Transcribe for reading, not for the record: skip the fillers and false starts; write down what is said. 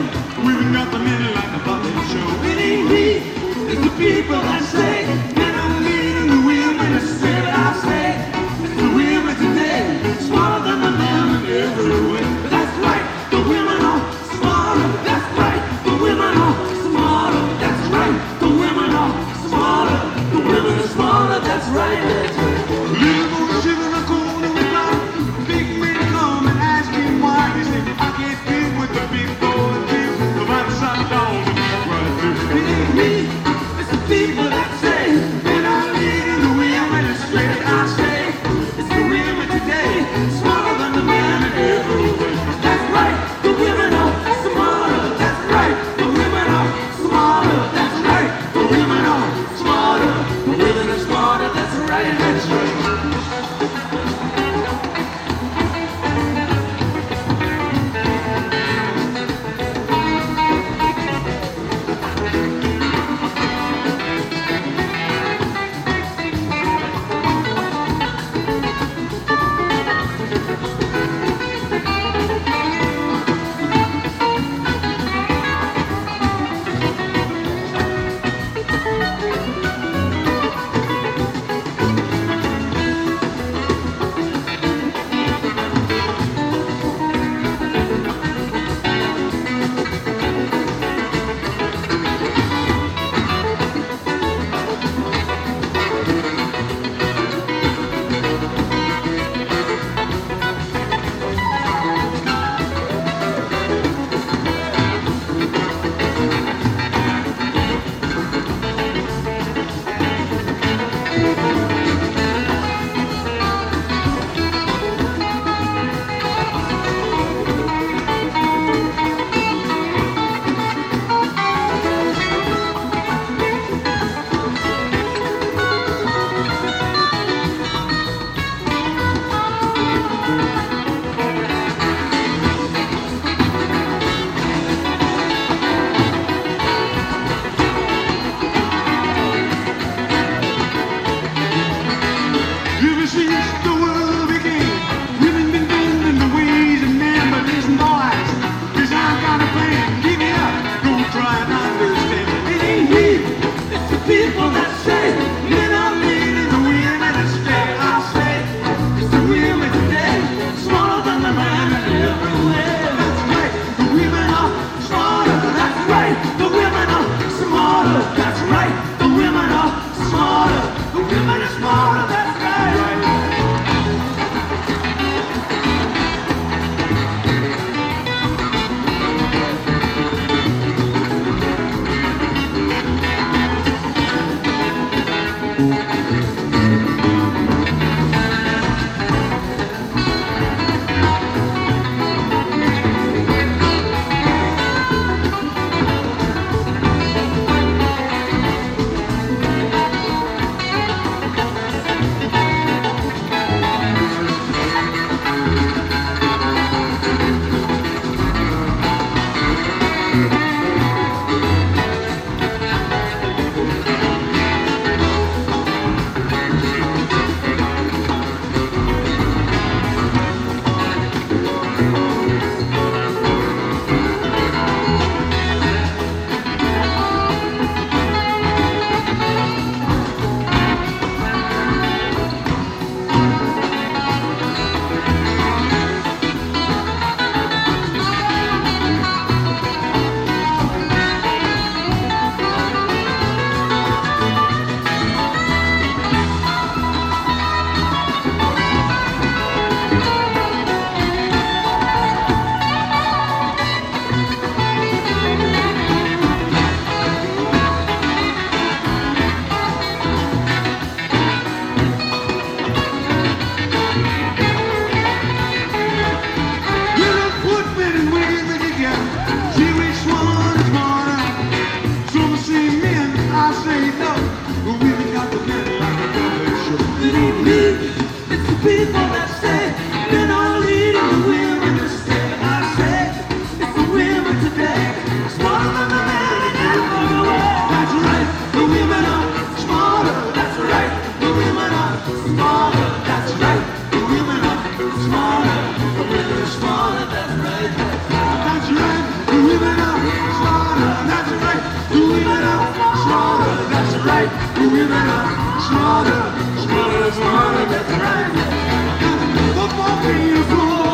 We've got the men like a puppet show. It ain't me, it's the people that say, men are mean and the women are straight. I say, it's the women today, smarter than the men in every way. That's right, the women are smarter. That's right, the women are smarter. That's right, the women are smarter. The women are smarter. That's right, that's right. Little boy sitting in the corner with my big men come and ask me why. He said, I can't fit with the big boy and the upside down. Right, it's me, it's the people. The women are smarter, that's right. The women are smarter, smarter, smarter, that's right. Got the football field full